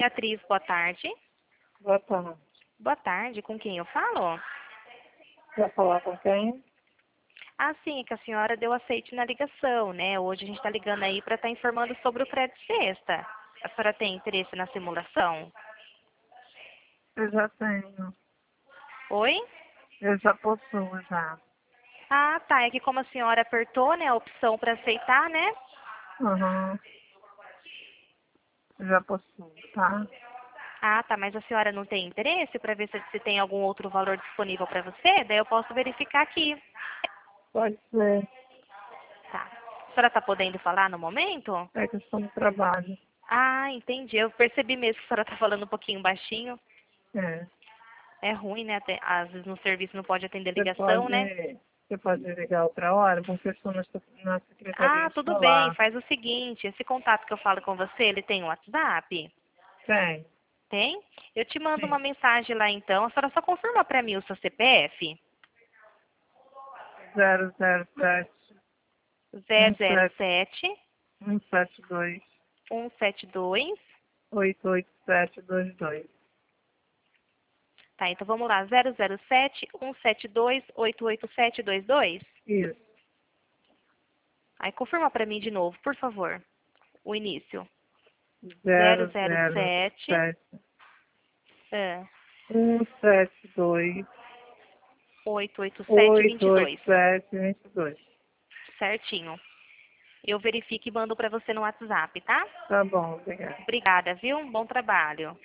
Beatriz, boa tarde. Boa tarde. Boa tarde, com quem eu falo? Quer falar com quem? Ah, sim, é que a senhora deu aceite na ligação, né? Hoje a gente está ligando aí para estar informando sobre o crédito sexta. A senhora tem interesse na simulação? Eu já tenho. Oi? Eu já possuo, já. Ah, tá. É que como a senhora apertou, né, a opção para aceitar, né? Uhum. Já possuo, tá? Ah, tá. Mas a senhora não tem interesse para ver se tem algum outro valor disponível para você? Daí eu posso verificar aqui. Pode ser. Tá. A senhora está podendo falar no momento? É questão de trabalho. Ah, entendi. Eu percebi mesmo que a senhora está falando um pouquinho baixinho. É. É ruim, né? Às vezes no serviço não pode atender Você ligação, né? pode, você pode ligar outra hora, porque eu estou na secretaria Ah, tudo bem. escolar. Faz o seguinte, esse contato que eu falo com você, ele tem um WhatsApp? Tem. Tem? Eu te mando uma Sim. mensagem lá então. A senhora só confirma para mim o seu CPF? 007 007 172 172. 88722. Tá, então vamos lá. 007 172 88722. Isso. Aí confirma para mim de novo, por favor. O início. 007 007 é, 172 88722. 88722. Certinho. Eu verifico e mando para você no WhatsApp, tá? Tá bom, obrigada. Obrigada, viu? Um bom trabalho.